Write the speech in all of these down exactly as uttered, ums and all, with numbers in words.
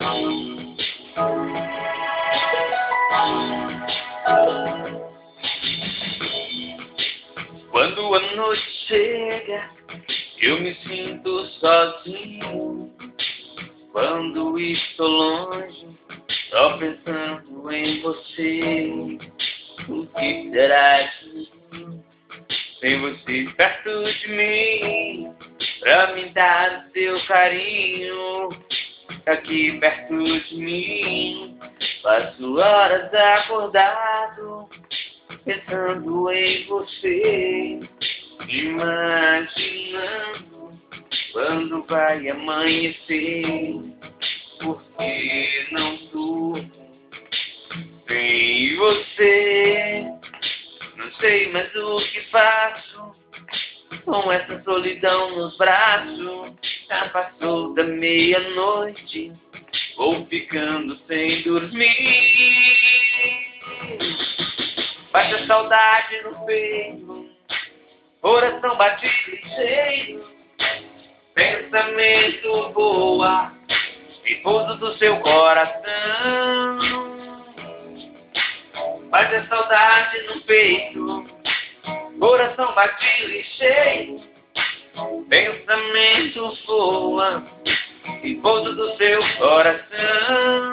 Quando a noite chega, eu me sinto sozinho. Quando estou longe, só pensando em você. O que será de mim sem você perto de mim, pra me dar o seu carinho aqui perto de mim? Passo horas acordado pensando em você, imaginando quando vai amanhecer. Porque não durmo sem você, não sei mais o que faço com essa solidão nos braços. Já passou da meia-noite, vou ficando sem dormir. Bate a saudade no peito, coração bate ligeiro, pensamento voa, repouso do seu coração. Bate a saudade no peito, coração bate ligeiro, pensamento voa, repouso do seu coração.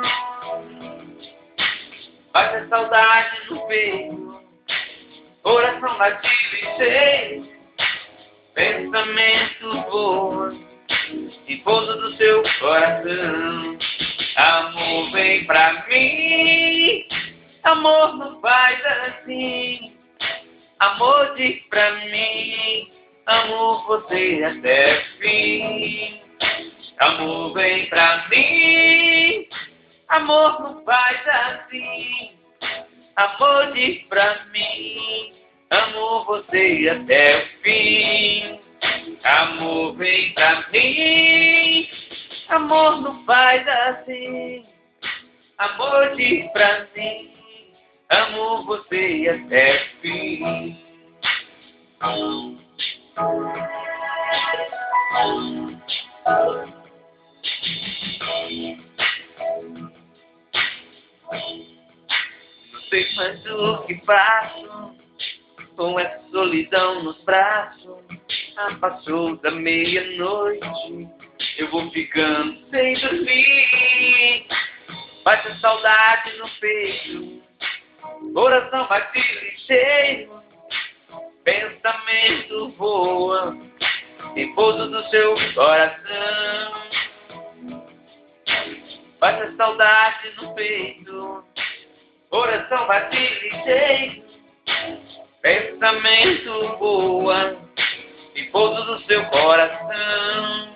Bate a saudade no peito, coração bate ligeiro, pensamento voa, repouso do seu coração. Amor, vem pra mim, amor, não faz assim. Amor, diz pra mim, amo você até o fim. Amor, vem pra mim, amor, não faz assim. Amor, diz pra mim, amo você até o fim. Amor, vem pra mim, amor, não faz assim. Amor, diz pra mim, amo você até o fim. Não sei mais o que faço com essa solidão nos braços. Ah, passou da meia-noite, eu vou ficando sem dormir. Bate a saudade no peito, coração bate ligeiro, pensamento voa, repouso do seu coração. Bate a saudade no peito, coração bate ligeiro, pensamento voa, repouso do seu coração.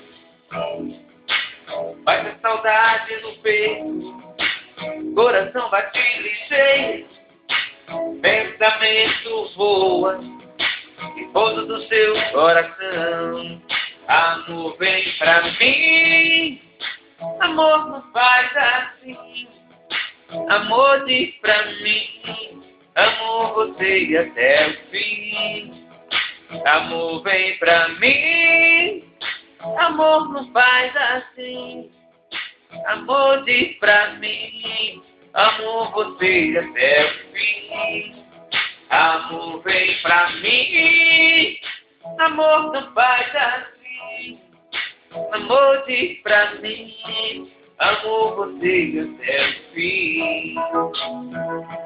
Bate a saudade no peito, coração bate ligeiro, pensamento voa, repouso do seu coração. Amor, vem pra mim, amor, não faz assim. Amor, diz pra mim, amo você até o fim. Amor, vem pra mim, amor, não faz assim. Amor, diz pra mim, amo você até o fim. Amor, vem pra mim, amor, não faz assim. Amor, diz pra mim, amo você até o fim.